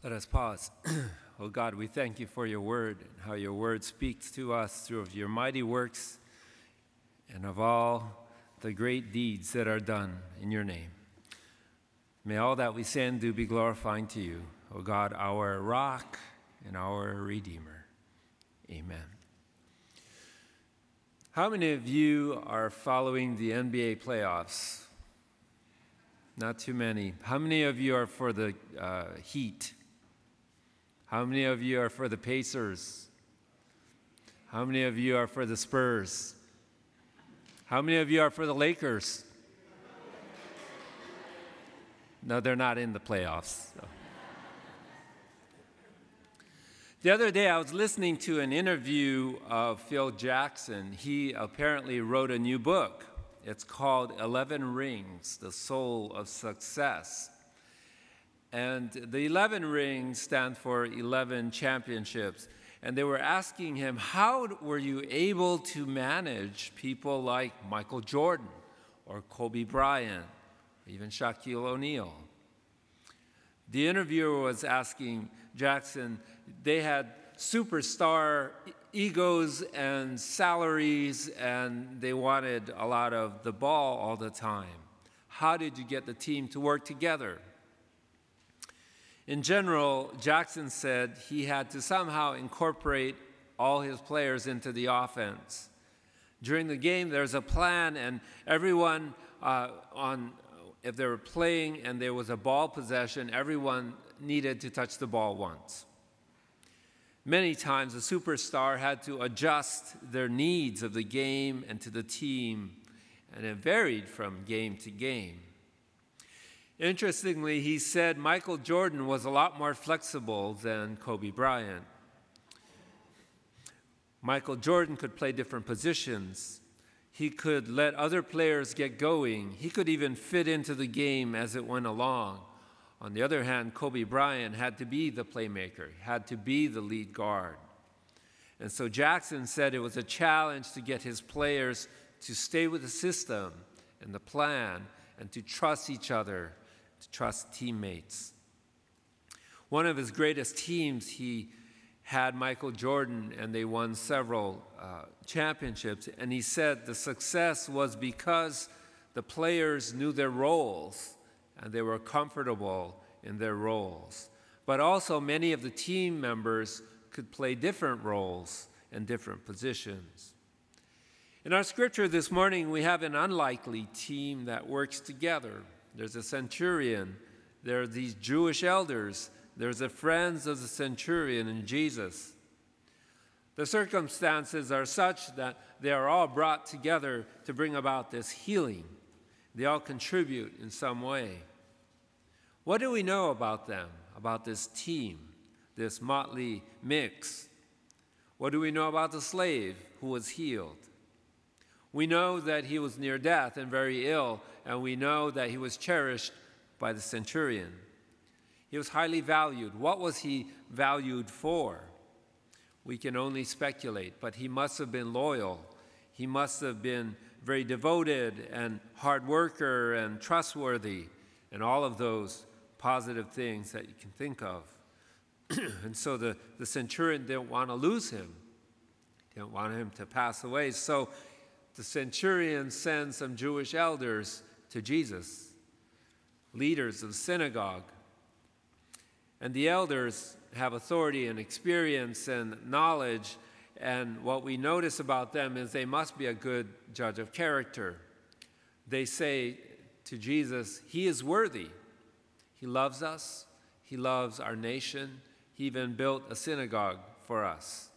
Let us pause. Oh God, we thank you for your word and how your word speaks to us through your mighty works and of all the great deeds that are done in your name. May all that we say and do be glorifying to you, O God, our rock and our redeemer. Amen. How many of you are following the NBA playoffs? Not too many. How many of you are for the Heat? How many of you are for the Pacers? How many of you are for the Spurs? How many of you are for the Lakers? No, they're not in the playoffs. So. The other day, I was listening to an interview of Phil Jackson. He apparently wrote a new book. It's called 11 Rings, The Soul of Success. And the 11 rings stand for 11 championships. And they were asking him, how were you able to manage people like Michael Jordan or Kobe Bryant, or even Shaquille O'Neal? The interviewer was asking Jackson, they had superstar egos and salaries, and they wanted a lot of the ball all the time. How did you get the team to work together? In general, Jackson said he had to somehow incorporate all his players into the offense. During the game, there's a plan, and everyone, if they were playing and there was a ball possession, everyone needed to touch the ball once. Many times, a superstar had to adjust their needs of the game and to the team, and it varied from game to game. Interestingly, he said Michael Jordan was a lot more flexible than Kobe Bryant. Michael Jordan could play different positions. He could let other players get going. He could even fit into the game as it went along. On the other hand, Kobe Bryant had to be the playmaker, had to be the lead guard. And so Jackson said it was a challenge to get his players to stay with the system and the plan and to trust each other, to trust teammates. One of his greatest teams, he had Michael Jordan, and they won several championships. And he said the success was because the players knew their roles and they were comfortable in their roles. But also many of the team members could play different roles and different positions. In our scripture this morning, we have an unlikely team that works together. There's a centurion. There are these Jewish elders. There's the friends of the centurion and Jesus. The circumstances are such that they are all brought together to bring about this healing. They all contribute in some way. What do we know about them, about this team, this motley mix? What do we know about the slave who was healed? We know that he was near death and very ill, and we know that he was cherished by the centurion. He was highly valued. What was he valued for? We can only speculate, but he must have been loyal. He must have been very devoted and hard worker and trustworthy and all of those positive things that you can think of. And so the centurion didn't want to lose him. He didn't want him to pass away. So the centurion sends some Jewish elders to Jesus, leaders of the synagogue. And the elders have authority and experience and knowledge, and what we notice about them is they must be a good judge of character. They say to Jesus, he is worthy. He loves us. He loves our nation. He even built a synagogue for us.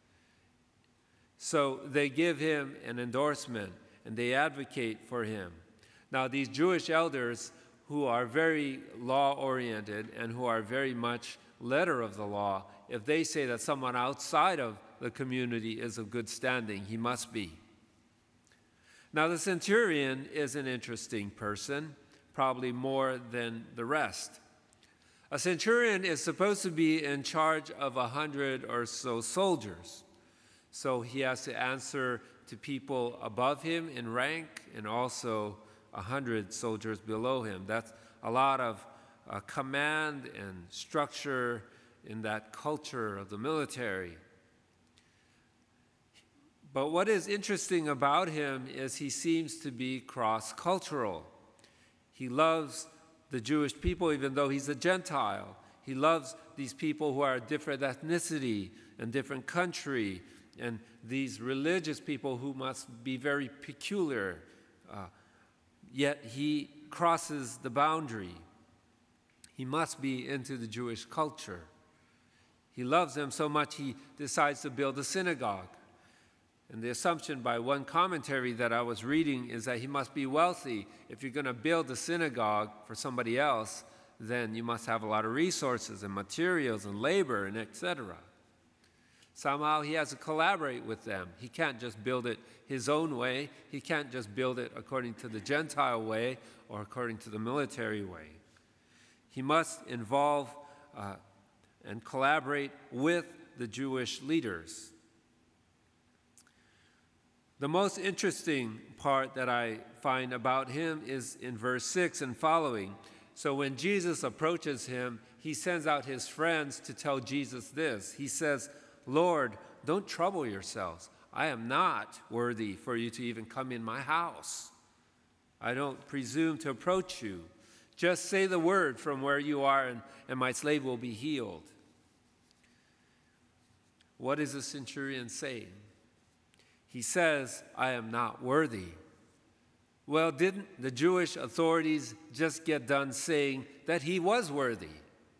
So they give him an endorsement, and they advocate for him. Now, these Jewish elders who are very law-oriented and who are very much letter of the law, if they say that someone outside of the community is of good standing, he must be. Now, the centurion is an interesting person, probably more than the rest. A centurion is supposed to be in charge of 100 or so soldiers. So he has to answer to people above him in rank and also 100 soldiers below him. That's a lot of command and structure in that culture of the military. But what is interesting about him is he seems to be cross-cultural. He loves the Jewish people even though he's a Gentile. He loves these people who are a different ethnicity and different country, and these religious people who must be very peculiar. Yet he crosses the boundary. He must be into the Jewish culture. He loves them so much he decides to build a synagogue. And the assumption by one commentary that I was reading is that he must be wealthy. If you're going to build a synagogue for somebody else, then you must have a lot of resources and materials and labor and etc. Somehow he has to collaborate with them. He can't just build it his own way. He can't just build it according to the Gentile way or according to the military way. He must involve and collaborate with the Jewish leaders. The most interesting part that I find about him is in verse 6 and following. So when Jesus approaches him, he sends out his friends to tell Jesus this. He says, "Lord, don't trouble yourselves. I am not worthy for you to even come in my house. I don't presume to approach you. Just say the word from where you are, and my slave will be healed." What is the centurion saying? He says, "I am not worthy." Well, didn't the Jewish authorities just get done saying that he was worthy?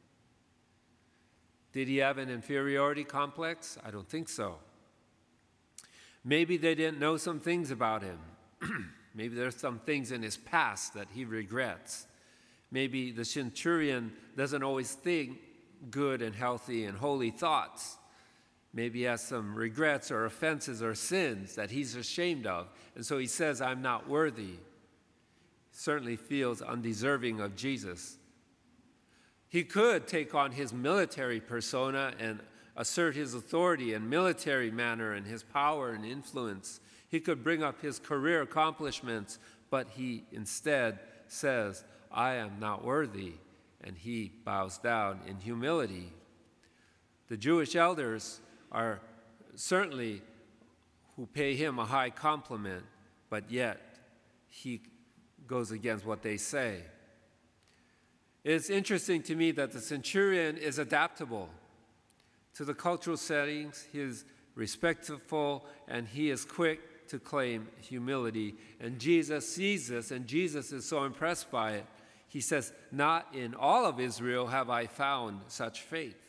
Did he have an inferiority complex? I don't think so. Maybe they didn't know some things about him. Maybe there's some things in his past that he regrets. Maybe the centurion doesn't always think good and healthy and holy thoughts. Maybe he has some regrets or offenses or sins that he's ashamed of. And so he says, "I'm not worthy." He certainly feels undeserving of Jesus. He could take on his military persona and assert his authority and military manner and his power and influence. He could bring up his career accomplishments, but he instead says, "I am not worthy," and he bows down in humility. The Jewish elders are certainly who pay him a high compliment, but yet he goes against what they say. It's interesting to me that the centurion is adaptable to the cultural settings. He is respectful and he is quick to claim humility. And Jesus sees this, and Jesus is so impressed by it. He says, "Not in all of Israel have I found such faith."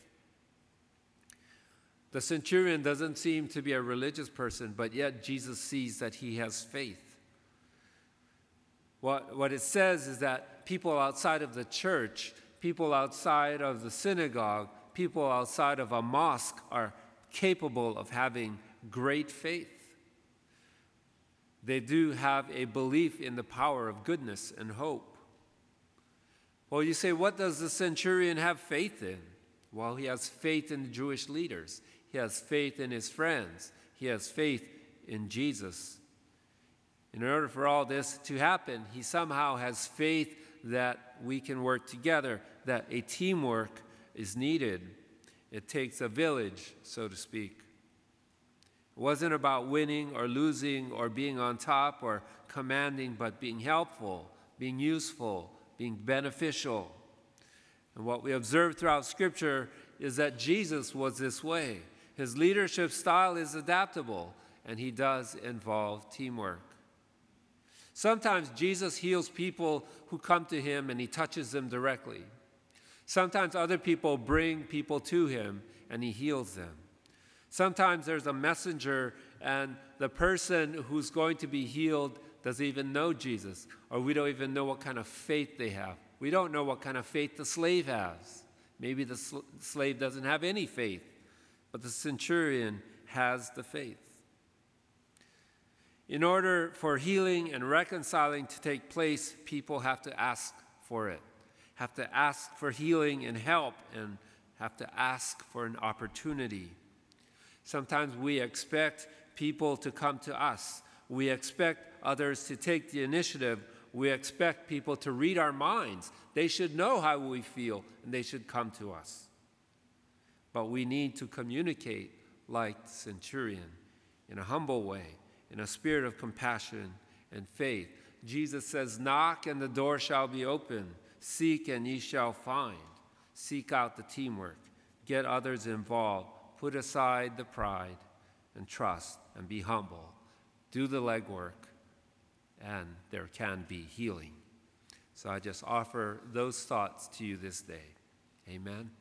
The centurion doesn't seem to be a religious person, but yet Jesus sees that he has faith. What it says is that people outside of the church, people outside of the synagogue, people outside of a mosque are capable of having great faith. They do have a belief in the power of goodness and hope. Well, you say, what does the centurion have faith in? Well, he has faith in the Jewish leaders. He has faith in his friends. He has faith in Jesus. In order for all this to happen, he somehow has faith that we can work together, that a teamwork is needed. It takes a village, so to speak. It wasn't about winning or losing or being on top or commanding, but being helpful, being useful, being beneficial. And what we observe throughout Scripture is that Jesus was this way. His leadership style is adaptable, and he does involve teamwork. Sometimes Jesus heals people who come to him and he touches them directly. Sometimes other people bring people to him and he heals them. Sometimes there's a messenger and the person who's going to be healed doesn't even know Jesus, or we don't even know what kind of faith they have. We don't know what kind of faith the slave has. Maybe the slave doesn't have any faith, but the centurion has the faith. In order for healing and reconciling to take place, people have to ask for it, have to ask for healing and help, and have to ask for an opportunity. Sometimes we expect people to come to us. We expect others to take the initiative we expect people to read our minds. They should know how we feel, and they should come to us. But we need to communicate like the centurion, in a humble way, in a spirit of compassion and faith. Jesus says, knock and the door shall be open. Seek and ye shall find. Seek out the teamwork. Get others involved. Put aside the pride and trust and be humble. Do the legwork, and there can be healing. So I just offer those thoughts to you this day. Amen.